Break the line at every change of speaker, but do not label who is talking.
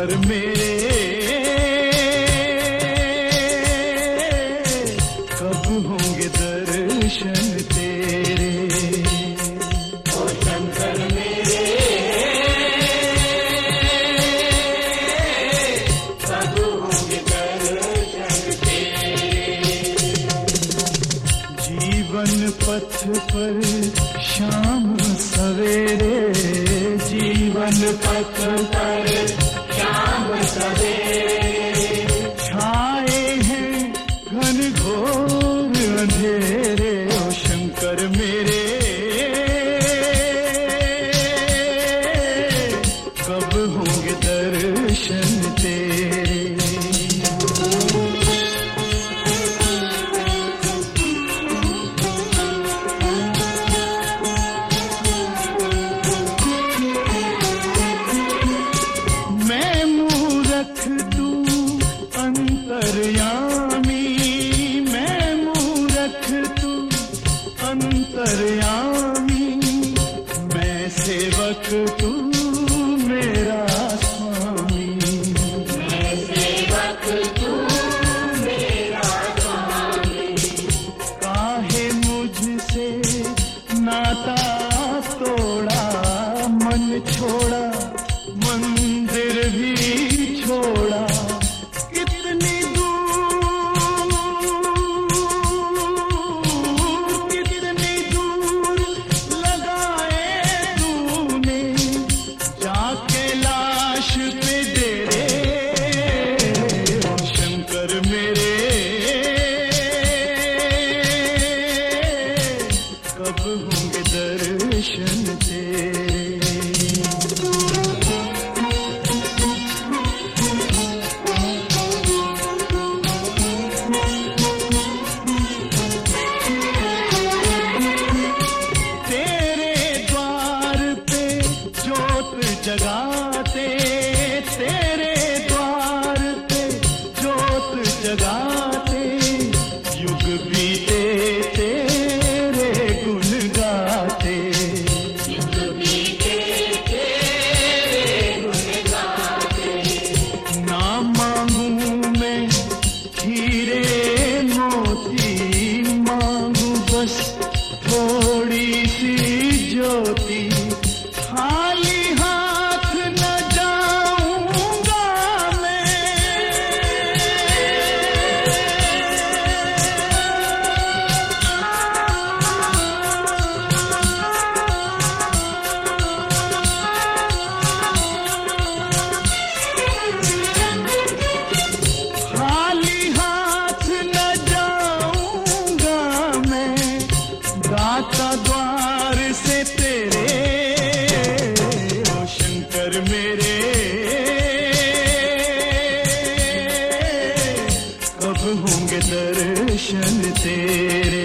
शंकर मेरे कब होंगे दर्शन तेरे।
ओ शंकर मेरे कब होंगे दर्शन तेरे।
जीवन पथ पर शाम सवेरे, जीवन पथ पर
शाम सवेरे
छाए हैं घन घोर अंधेरे। ओ शंकर मेरे कब होंगे दर्शन तेरे। मैं मूरख तू अंतर्यामी, मैं मूरख तू अंतर्यामी, मैं सेवक तू मेरा स्वामी।
मैं सेवक तू मेरा स्वामी।
काहे मुझसे नाता तोड़ा, मन छोड़ा मंदिर भी छोड़ा। कितनी दूर लगाए तूने जाके लाश पे डेरे। ओ शंकर मेरे कब होंगे दर्शन तेरे। जगाते तेरे द्वार पे जोत जगाते, युग बीते तेरे गुण गाते।
युग बीते तेरे गुण गाते।
ना मांगू मैं हीरे मोती, मांगू बस थोड़ी सी ज्योति। खाली हाथ न जाऊंगा मैं, खाली हाथ न जाऊंगा मैं, दाता द्वार से तेरे। शंकर मेरे कब होंगे दर्शन तेरे।